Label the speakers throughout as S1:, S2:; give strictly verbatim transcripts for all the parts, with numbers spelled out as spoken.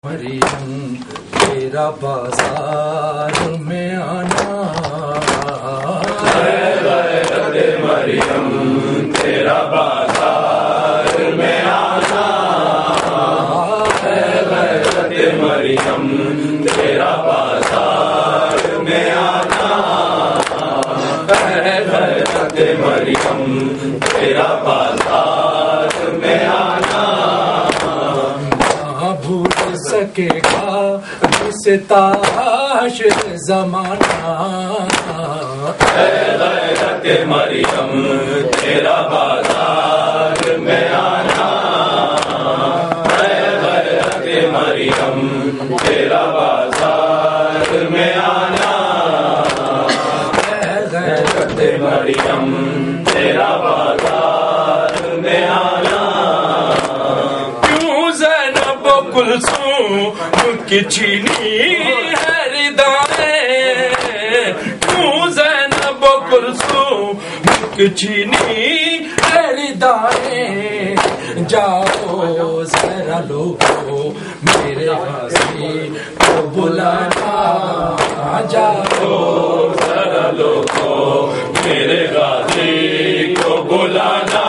S1: مریم تیرا بازار میں آنا،
S2: اے غیرت مریم تیرا بازار میں آنا، اے غیرت مریم تیرا بازار میں آنا، اے غیرت مریم تیرا بازار میں آنا،
S1: بھول سکے گا جسے تاش زمانہ،
S2: اے غیرت مریم تیرا بازار میں آنا، اے غیرت مریم تیرا بازار میں آنا، اے غیرت مریم تیرا بازار میں آنا،
S1: کیوں زینب و کلثوم کی چھینی ہے ردائیں، کیوں زینب و کلثوم کی چھینی ہے ردائیں، جاؤ ذرا لوگو میرے غازی کو بلانا، جاؤ
S2: ذرا لوگو میرے غازی کو بلانا،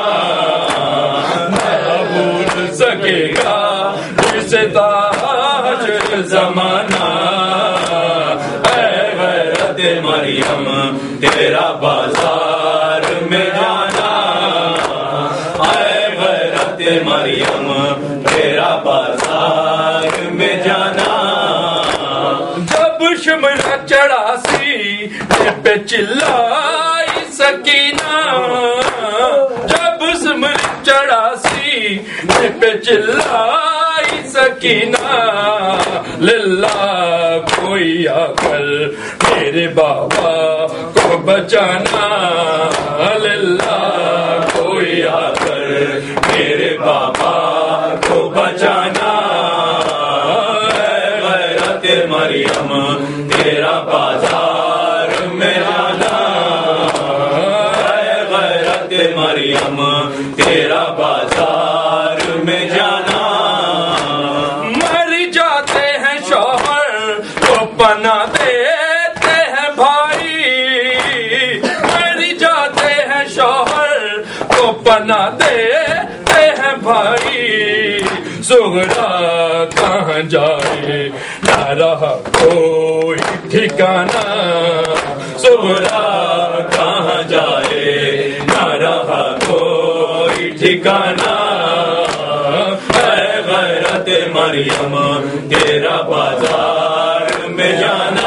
S2: نہ بھول سکے گا جسے تاج زمانہ، اے غیرت مریم تیرا بازار میں جانا، اے غیرت مریم تیرا بازار میں جانا،
S1: جب شملہ چڑھاسی پہ چلائی سکینہ، جب شملہ چڑھاسی پہ چلائی سکینہ، للہ کوئی آ کر میرے بابا کو بچانا، للہ
S2: کوئی آ کر میرے بابا کو بچانا، اے غیرت مریم تیرا بازار میں جانا، اے غیرت مریم تیرا بازار میں جانا،
S1: مر جاتے ہیں شوہر تو پناہ دیتے ہیں بھائی، مر جاتے ہیں شوہر تو پناہ دیتے ہیں بھائی، زہرا کہاں جائے نہ رہا کوئی ٹھکانا،
S2: زہرا کہاں جائے نہ رہا کوئی ٹھکانا، اے غیرت مریم تیرا بازار میں جانا،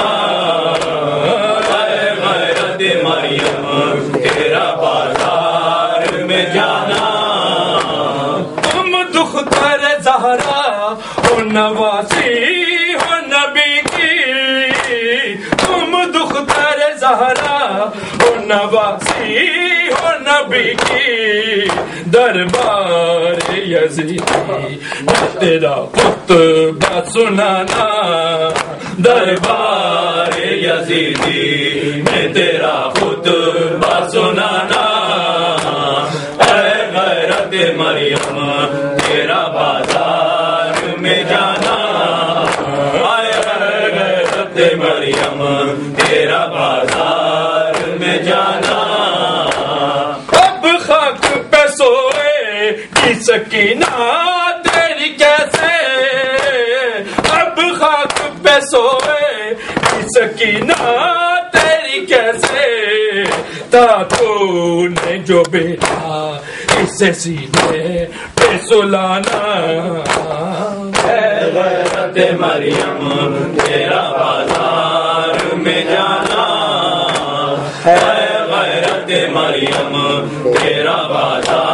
S2: اے غیرت مریم تیرا بازار میں جانا،
S1: تم دختر زہرا ہو نواسی ہو نبی کی، تم دختر زہرا ہو نواسی ہو نبی کی، دربار یزیدی میں تیرا خطبہ سنانا،
S2: دربار یزیدی میں تیرا خطبہ سنانا، اے غیرت مریم تیرا بازار میں جانا، اے غیرت مریم تیرا بازار میں جانا،
S1: اب خاک پہ سوئے کی سکینہ تیری کیسے، اب خاک پہ سوئے کی سکینہ تیری کیسے، تا تو نے جو بیٹا اسے سینے پہ سلانا،
S2: اے غیرت مریم تیرا بازار میں جانا، اے غیرت مریم تیرا بازار